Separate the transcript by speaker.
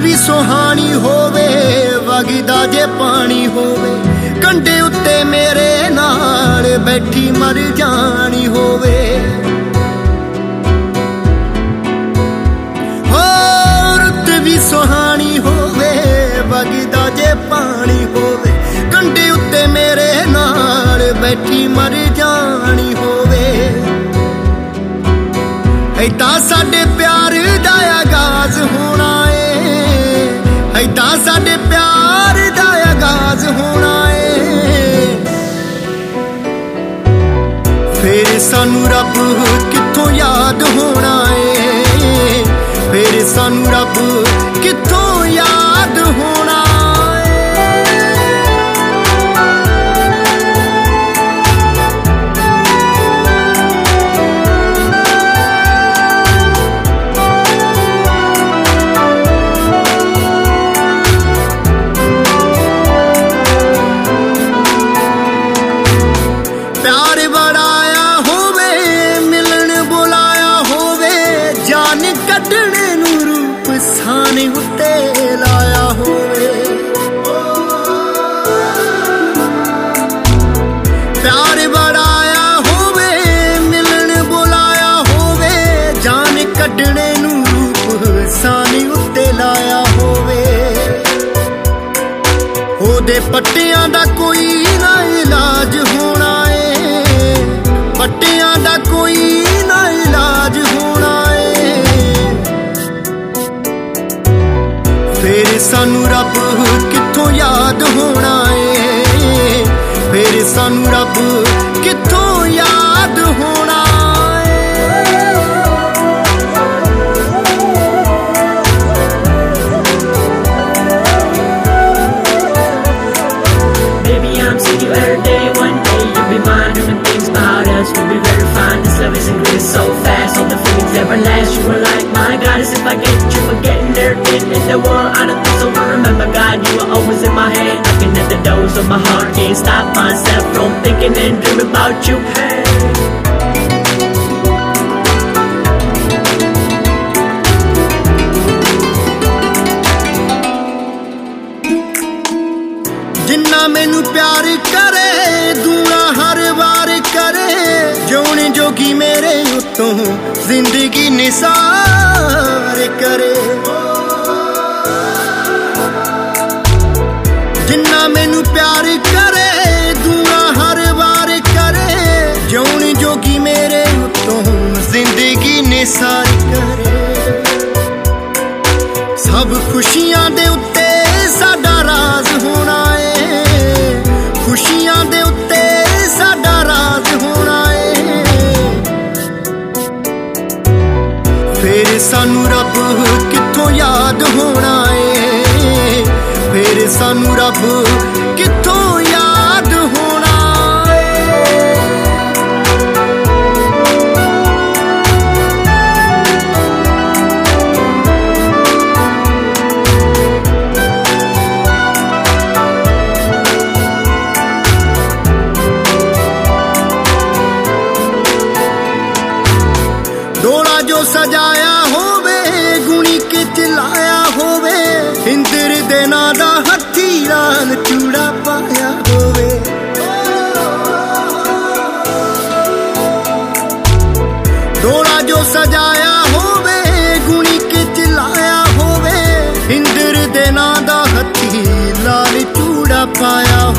Speaker 1: भी सुहानी होवे वगदा जे पानी होवे कंढे उत्ते मेरे नाल बैठी मर जानी होवे रुत भी सुहानी होवे वगदा जे पानी होवे कंढे उत्ते मेरे नाल बैठी मर जानी होवे ऐदा साडे प्यार दा आगाज होना है ऐदा साडे प्यार दा आगाज होना है फिर सानू रब कित्थों याद होना है फिर सानू रब कित्थों याद होना साने उत्ते लाया होवे प्यार बड़ाया होवे मिलन बुलाया होवे जान कड्ढने नू रूप साने उत्ते लाया होवे ओदे पट्टियां दा कोई ना इलाज होना है पट्टियां दा कोई ना इलाज होना फिर सानू रब कित्थों याद होना है फिर सानू रब कित्थों याद होना
Speaker 2: Baby, I'm seeing you every day. One day you'll be mine. Doing things about us will be very fine. This love is increasing so fast. All the feelings never last. You were like my goddess. If I get you forgetting everything in the world, I don't think so. But remember, God, you are always in my head. Knocking at the doors of my heart. Can't stop myself from thinking and dreaming about you. Hey.
Speaker 1: जिन्ना मैनू प्यार करे दूना हर बार करे जोने जोगी मेरे उत्तों जिंदगी निसार करे जिन्ना मैनू प्यार करे दूना हर बार करे जोने जोगी मेरे उत्तों जिंदगी निसार करे सब खुशियां दे उत्ते साडा राज होना खुशियां दे उत्ते साडा राज होना है फिर सानू रब कित्थों याद होना है फिर सानू रब कित्थों याद होना डोला जो सजाया होवे गुणी के चिलाया होवे इंद्र दे नां दा हत्थी लाल चूड़ा पाया होवे डोला जो सजाया होवे गुणी के चिलाया होवे इंद्र दे नां दा हत्थी लाल चूड़ा पाया